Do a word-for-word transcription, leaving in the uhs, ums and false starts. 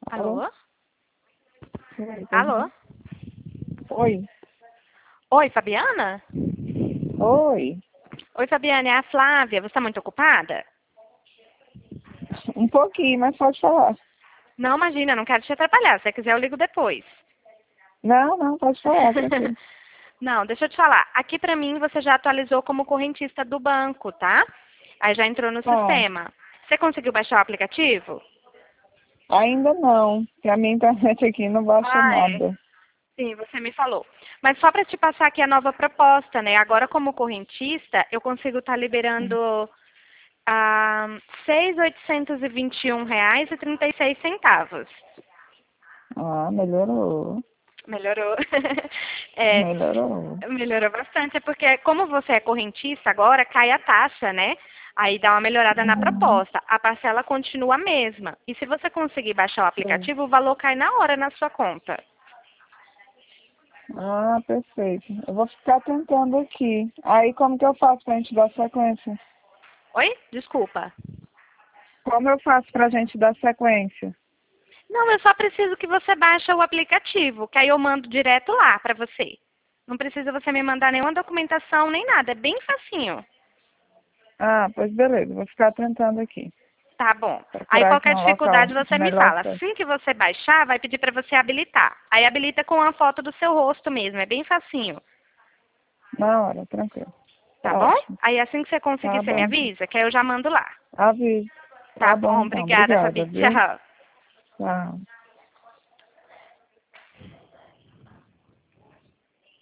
Alô? Alô? Oi, tá Alô? ouvindo? Oi. Oi, Fabiana? Oi. Oi, Fabiana, é a Flávia. Você está muito ocupada? Um pouquinho, mas pode falar. Não, imagina, não quero te atrapalhar. Se você quiser, eu ligo depois. Não, não, pode falar, tranquilo. Não, deixa eu te falar. Aqui pra mim você já atualizou como correntista do banco, tá? Aí já entrou no Tá. sistema. Você conseguiu baixar o aplicativo? Ainda não, que a minha internet aqui não baixa Ah, é. nada. Sim, você me falou. Mas só para te passar aqui a nova proposta, né? Agora, como correntista, eu consigo estar liberando ah, seis mil oitocentos e vinte e um reais e trinta e seis centavos. Ah, melhorou. Melhorou. É, Melhorou. melhorou bastante. É porque, como você é correntista, agora cai a taxa, né? Aí dá uma melhorada na Uhum. proposta. A parcela continua a mesma. E se você conseguir baixar o Sei. aplicativo, o valor cai na hora na sua conta. Ah, perfeito. Eu vou ficar tentando aqui. Aí como que eu faço pra gente dar sequência? Oi? Desculpa. Como eu faço pra gente dar sequência? Não, eu só preciso que você baixe o aplicativo, que aí eu mando direto lá para você. Não precisa você me mandar nenhuma documentação nem nada, é bem facinho. Ah, pois beleza, vou ficar tentando aqui. Tá bom. Aí Procurar aqui qualquer um local dificuldade você me melhor. fala. Pra... Assim que você baixar, vai pedir para você habilitar. Aí habilita com a foto do seu rosto mesmo, é bem facinho. Na hora, tranquilo. Tá Tá bom? ótimo. Aí assim que você conseguir, Tá você me bom. avisa, que aí eu já mando lá. Aviso. Tá Tá bom bom, então. obrigada, Obrigada, Fabi. viu? Tchau. Tchau.